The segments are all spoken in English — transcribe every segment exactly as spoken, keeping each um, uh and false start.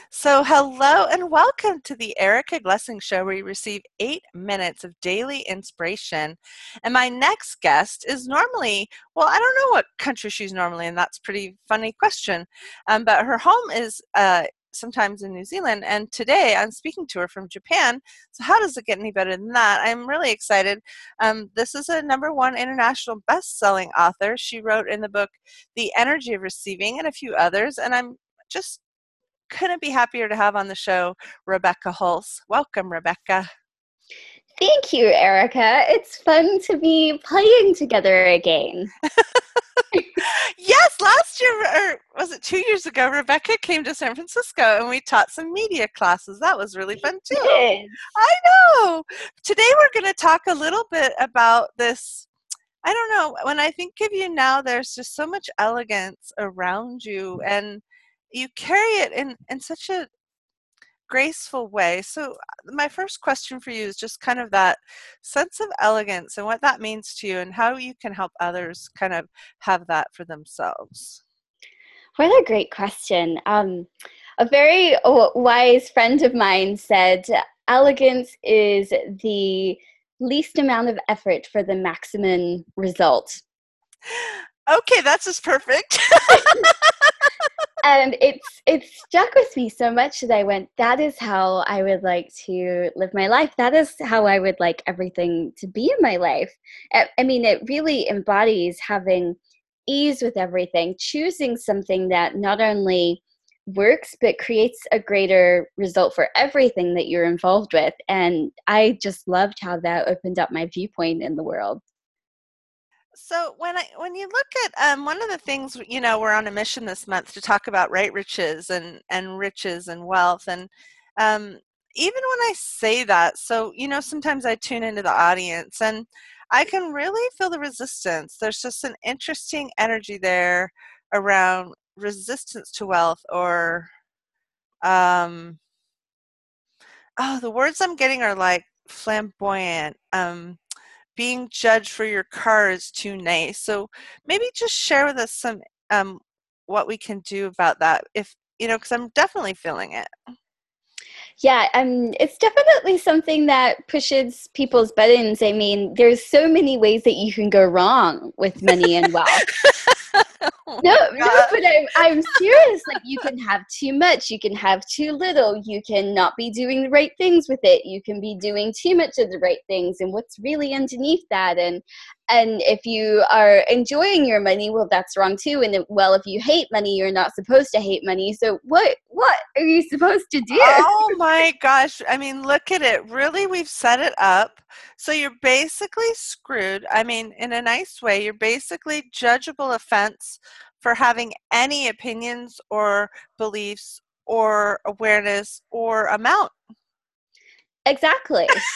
So, hello and welcome to the Erica Glessing Show, where you receive eight minutes of daily inspiration. And my next guest is normally, well, I don't know what country she's normally in. That's a pretty funny question. Um, but her home is uh, sometimes in New Zealand. And today I'm speaking to her from Japan. So, how does it get any better than that? I'm really excited. Um, this is a number one international best selling author. She wrote in the book The Energy of Receiving and a few others. And I'm just couldn't be happier to have on the show Rebecca Hulse. Welcome, Rebecca. Thank you, Erica. It's fun to be playing together again. Yes, last year, or was it two years ago, Rebecca came to San Francisco and we taught some media classes. That was really fun too. Good. I know. Today we're going to talk a little bit about this. I don't know. When I think of you now, there's just so much elegance around you, and you carry it in, in such a graceful way. So, uh, my first question for you is just kind of that sense of elegance and what that means to you, and how you can help others kind of have that for themselves. What a great question. Um, a very w- wise friend of mine said, elegance is the least amount of effort for the maximum result. Okay, that's just perfect. And it's it's stuck with me so much that I went, that is how I would like to live my life. That is how I would like everything to be in my life. I, I mean, it really embodies having ease with everything, choosing something that not only works but creates a greater result for everything that you're involved with. And I just loved how that opened up my viewpoint in the world. So when I when you look at um, one of the things, you know, we're on a mission this month to talk about right riches and and riches and wealth, and um, even when I say that, so you know, sometimes I tune into the audience and I can really feel the resistance. There's just an interesting energy there around resistance to wealth, or um, oh, the words I'm getting are like flamboyant. Um, being judged for your car is too nice. So maybe just share with us some um, what we can do about that. If you know, because I'm definitely feeling it. Yeah, um, it's definitely something that pushes people's buttons. I mean, there's so many ways that you can go wrong with money and wealth. Oh No, my no, god! but I'm I'm serious. Like you can have too much, you can have too little, you can not be doing the right things with it, you can be doing too much of the right things, and what's really underneath that. And and if you are enjoying your money, well, that's wrong too. And if, well, if you hate money, you're not supposed to hate money. So what what are you supposed to do? Oh my gosh! I mean, look at it. Really, we've set it up so you're basically screwed. I mean, in a nice way, you're basically judgeable offense for having any opinions or beliefs or awareness or amount. Exactly.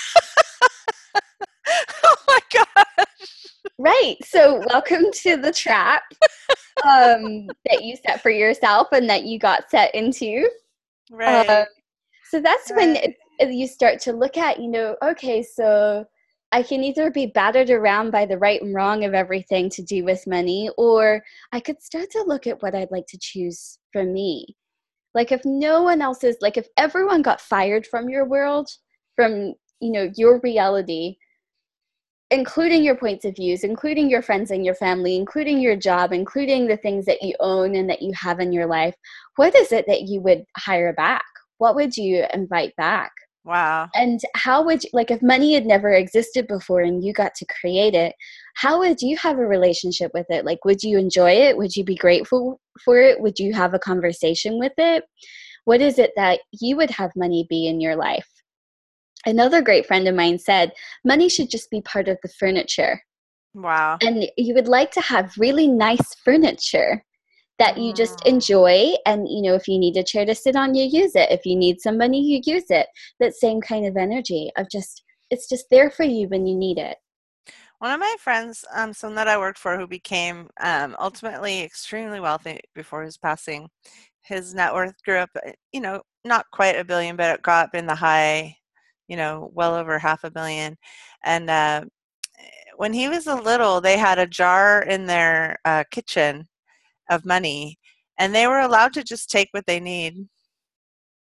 Oh my god! Right. So welcome to the trap um, that you set for yourself and that you got set into. Um, Right, so that's when right. it, it- you start to look at, you know, okay, so I can either be battered around by the right and wrong of everything to do with money, or I could start to look at what I'd like to choose for me. Like if no one else is, like if everyone got fired from your world, from, you know, your reality, including your points of views, including your friends and your family, including your job, including the things that you own and that you have in your life, what is it that you would hire back? What would you invite back? Wow. And how would you, like if money had never existed before and you got to create it, how would you have a relationship with it? Like, would you enjoy it? Would you be grateful for it? Would you have a conversation with it? What is it that you would have money be in your life? Another great friend of mine said, money should just be part of the furniture. Wow. And you would like to have really nice furniture that you just Mm. enjoy. And, you know, if you need a chair to sit on, you use it. If you need somebody, you use it. That same kind of energy of just, it's just there for you when you need it. One of my friends, um, someone that I worked for who became um, ultimately extremely wealthy before his passing, his net worth grew up, uh, you know, not quite a billion, but it got up in the high, you know, well over half a billion. And uh, when he was a little, they had a jar in their uh, kitchen of money, and they were allowed to just take what they need.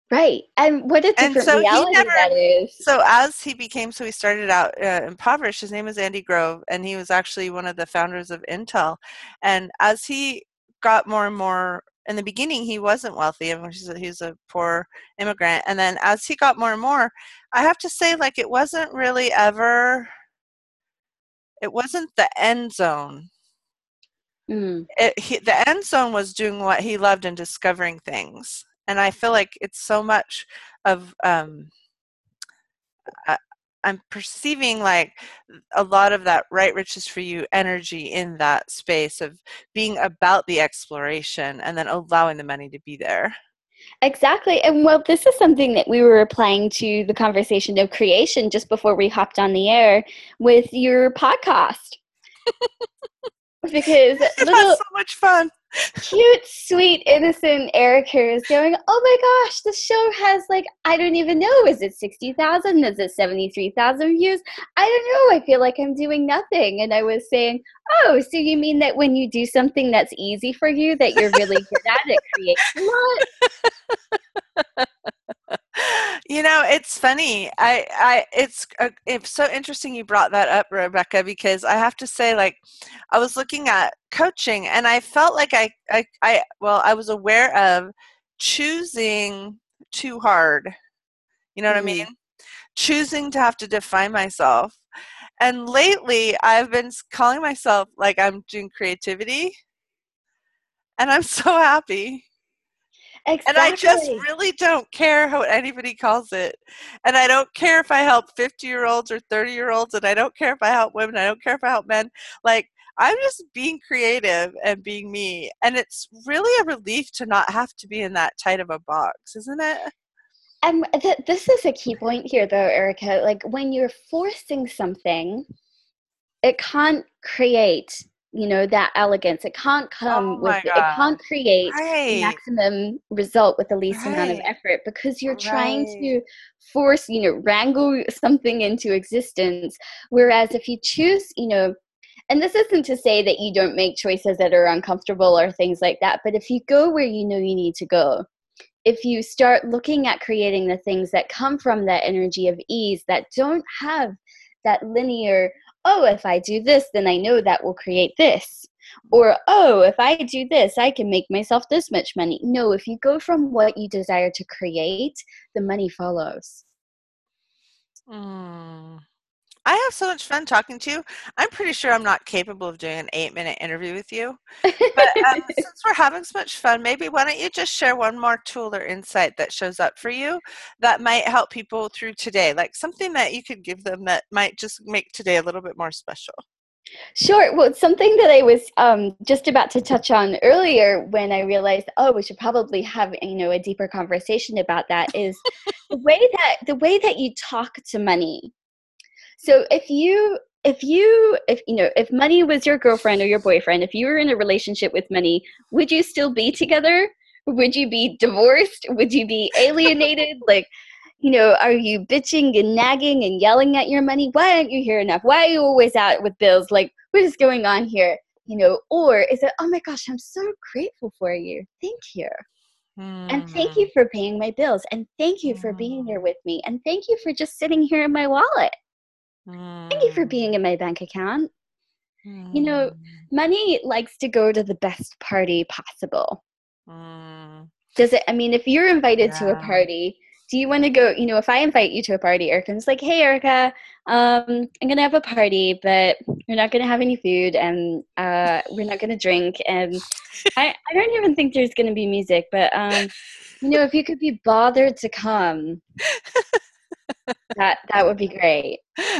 Right. And what a And different so he reality never, that is. so as he became, so he started out uh, impoverished. His name was Andy Grove, and he was actually one of the founders of Intel. And as he got more and more, in the beginning, he wasn't wealthy. I mean, he's a, he's a poor immigrant. And then as he got more and more, I have to say, like, it wasn't really ever, it wasn't the end zone. Mm. It, he, the end zone was doing what he loved and discovering things. And I feel like it's so much of, um, I, I'm perceiving like a lot of that right riches for you energy in that space of being about the exploration and then allowing the money to be there. Exactly. And well, this is something that we were applying to the conversation of creation just before we hopped on the air with your podcast. Because It was little so much fun. cute, sweet, innocent Erica is going, oh my gosh, the show has like, I don't even know. Is it sixty thousand? Is it seventy-three thousand views? I don't know. I feel like I'm doing nothing. And I was saying, oh, so you mean that when you do something that's easy for you, that you're really good at it, creates a lot? You know, it's funny. I, I, it's, uh, it's so interesting you brought that up, Rebecca, because I have to say, like, I was looking at coaching and I felt like I, I, I well, I was aware of choosing too hard. You know what I Mm. mean? Choosing to have to define myself. And lately, I've been calling myself like I'm doing creativity, and I'm so happy. And I just Exactly. really don't care what anybody calls it. And I don't care if I help fifty year olds or thirty year olds. And I don't care if I help women. I don't care if I help men. Like, I'm just being creative and being me. And it's really a relief to not have to be in that tight of a box, isn't it? And th- this is a key point here, though, Erica. Like, when you're forcing something, it can't create, you know, that elegance. It can't come Oh with, my it God. can't create the Right. maximum result with the least amount of Right. effort, because you're trying Right. to force, you know, wrangle something into existence. Whereas if you choose, you know, and this isn't to say that you don't make choices that are uncomfortable or things like that, but if you go where you know you need to go, if you start looking at creating the things that come from that energy of ease, that don't have that linear, oh, if I do this, then I know that will create this. Or, oh, if I do this, I can make myself this much money. No, if you go from what you desire to create, the money follows. Mm. I have so much fun talking to you. I'm pretty sure I'm not capable of doing an eight minute interview with you. But um, since we're having so much fun, maybe why don't you just share one more tool or insight that shows up for you that might help people through today? Like something that you could give them that might just make today a little bit more special. Sure. Well, something that I was um, just about to touch on earlier when I realized, oh, we should probably have, you know, a deeper conversation about that is the way that the way that you talk to money. So if you if you if you know if money was your girlfriend or your boyfriend, if you were in a relationship with money, would you still be together? Would you be divorced? Would you be alienated? Like, you know, are you bitching and nagging and yelling at your money? Why aren't you here enough? Why are you always out with bills? Like, what is going on here? You know, or is it, oh my gosh, I'm so grateful for you. Thank you. And thank Hmm. you for paying my bills. And thank you for being here Hmm. with me. And thank you for just sitting here in my wallet. Thank you for being Hmm. in my bank account. You know, Hmm. money likes to go to the best party possible. Hmm. Does it? I mean, if you're invited to a Yeah. party, do you want to go? You know, if I invite you to a party, Erica's like, hey, Erica, um, I'm going to have a party, but we're not going to have any food and uh, we're not going to drink. And I, I don't even think there's going to be music, but, um, you know, if you could be bothered to come, that that would be great.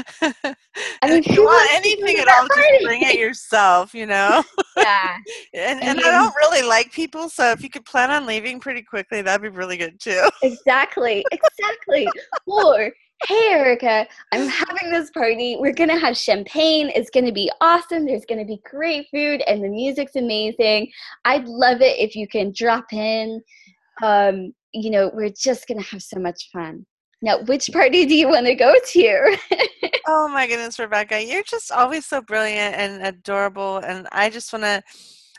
I And mean, if you who want wants to go anything to at that all, just bring it party? yourself, you know? Yeah. And I and I mean, don't really like people, so if you could plan on leaving pretty quickly, that'd be really good too. exactly, exactly. Or, hey, Erica, I'm having this party. We're going to have champagne. It's going to be awesome. There's going to be great food, and the music's amazing. I'd love it if you can drop in. Um, you know, we're just going to have so much fun. Now, which party do you want to go to? Oh my goodness, Rebecca, you're just always so brilliant and adorable, and I just want to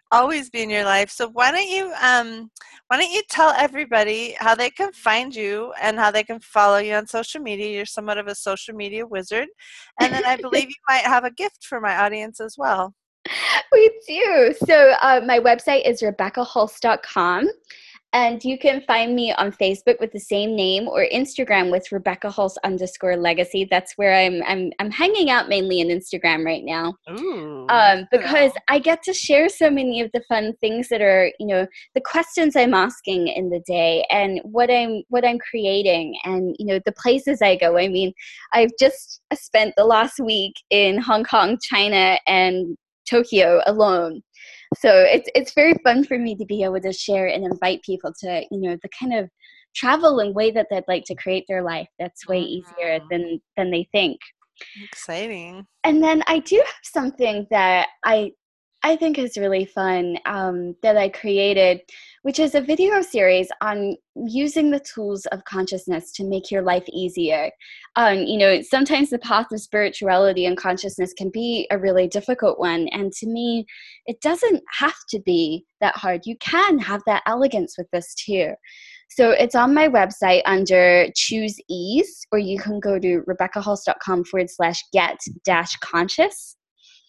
always be in your life. So why don't you um why don't you tell everybody how they can find you and how they can follow you on social media? You're somewhat of a social media wizard. And then I believe you might have a gift for my audience as well. We do. So uh, my website is rebecca hulse dot com. And you can find me on Facebook with the same name or Instagram with Rebecca Hulse underscore legacy. That's where I'm I'm I'm hanging out mainly in Instagram right now. Ooh, Um, because wow. I get to share so many of the fun things that are, you know, the questions I'm asking in the day and what I'm what I'm creating and, you know, the places I go. I mean, I've just spent the last week in Hong Kong, China, and Tokyo alone. So it's it's very fun for me to be able to share and invite people to, you know, the kind of travel and way that they'd like to create their life that's way easier Mhm. than than they think. Exciting. And then I do have something that I I think is really fun um, that I created, which is a video series on using the tools of consciousness to make your life easier. Um, you know, sometimes the path of spirituality and consciousness can be a really difficult one. And to me, it doesn't have to be that hard. You can have that elegance with this too. So it's on my website under Choose Ease, or you can go to rebeccahulse.com forward slash get dash conscious.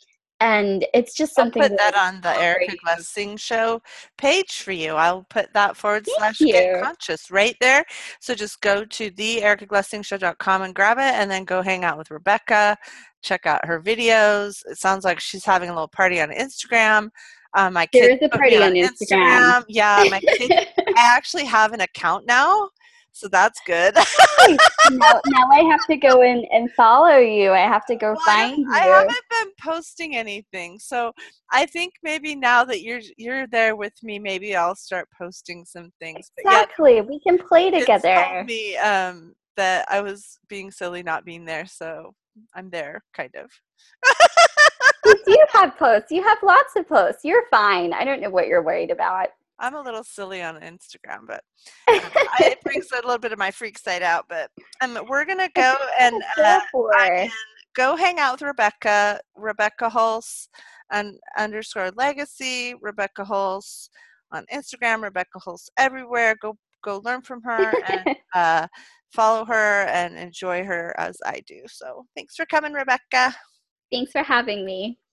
And it's just I'll something put that I that on the offer Erica you. Glessing show page for you. I'll put that forward Thank slash get you. conscious right there. So just go to the erica glessing show dot com and grab it and then go hang out with Rebecca. Check out her videos. It sounds like she's having a little party on Instagram. Um, my There kids is a put me party on on Instagram. Instagram. Yeah, my kids, I actually have an account now. So that's good. Nice. Now, now I have to go in and follow you. I have to go Well, I find I you. haven't been posting anything, so I think maybe now that you're you're there with me, maybe I'll start posting some things. But yeah, Exactly. We can play kids told together. me um, that I was being silly not being there, so I'm there, kind of. You do have posts. You have lots of posts. You're fine. I don't know what you're worried about. I'm a little silly on Instagram, but um, I, it brings a little bit of my freak side out. But um, we're gonna That's go what and it's uh, there for. go hang out with Rebecca, Rebecca Hulse, and underscore legacy, Rebecca Hulse on Instagram, Rebecca Hulse everywhere. Go go learn from her and uh, follow her and enjoy her as I do. So thanks for coming, Rebecca. Thanks for having me.